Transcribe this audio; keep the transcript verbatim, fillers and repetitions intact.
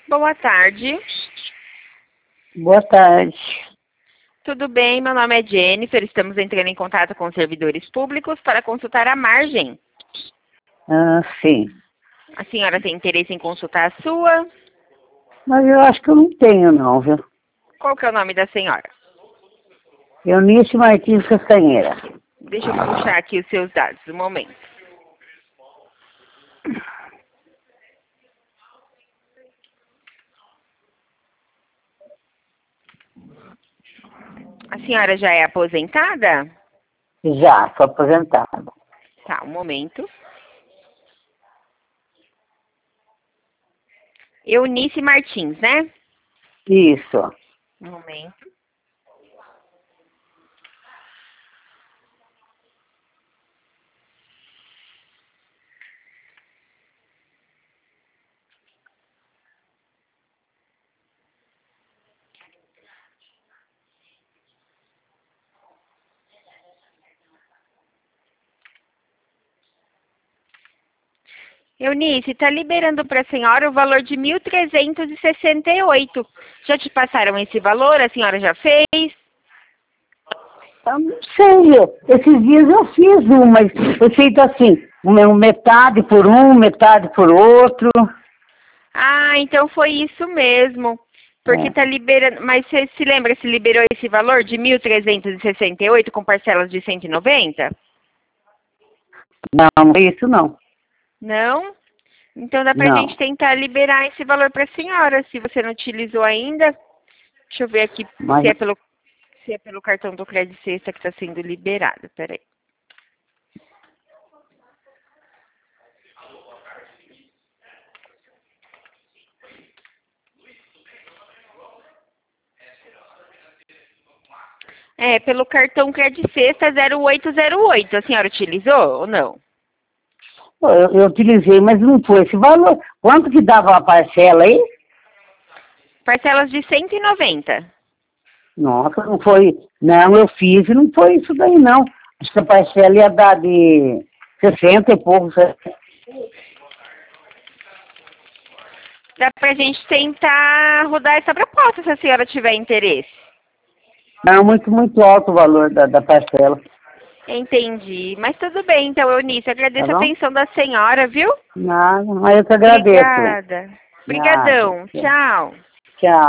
Boa tarde. Boa tarde. Tudo bem? Meu nome é Jennifer. Estamos entrando em contato com os servidores públicos para consultar a margem. Ah, sim. A senhora tem interesse em consultar a sua? Mas eu acho que eu não tenho, não, viu? Qual que é o nome da senhora? Eunice Martins Castanheira. Deixa eu puxar aqui os seus dados, um momento. A senhora já é aposentada? Já, sou aposentada. Tá, um momento. Eunice Martins, né? Isso. Um momento. Eunice, está liberando para a senhora o valor de mil trezentos e sessenta e oito. Já te passaram esse valor? A senhora já fez? Eu não sei, esses dias eu fiz um, mas foi feito assim, uma- metade por um, metade por outro. Ah, então foi isso mesmo. Porque É. está liberando... Mas você se lembra se liberou esse valor de mil trezentos e sessenta e oito com parcelas de cento e noventa? Não, não é isso não. Não? Então dá pra gente Não. tentar liberar esse valor para a senhora, se você não utilizou ainda. Deixa eu ver aqui Mas, se é pelo, se é pelo cartão do Crédito Sexta que está sendo liberado. Peraí. É, pelo cartão Crédito Sexta zero oito zero oito. A senhora utilizou ou não? eu, eu utilizei, mas não foi esse valor. Quanto que dava a parcela aí? Parcelas de cento e noventa. Nossa, não foi. Não, eu fiz e não foi isso daí, não. Acho que a parcela ia dar de sessenta e poucos. Dá pra gente tentar rodar essa proposta, se a senhora tiver interesse. Não, muito, muito alto o valor da, da parcela. Entendi. Mas tudo bem, então, Eunice. Tá Agradeço a bom? atenção da senhora, viu? Nada, mas eu te agradeço. Obrigada. Nada. Obrigadão. Tchau. Tchau.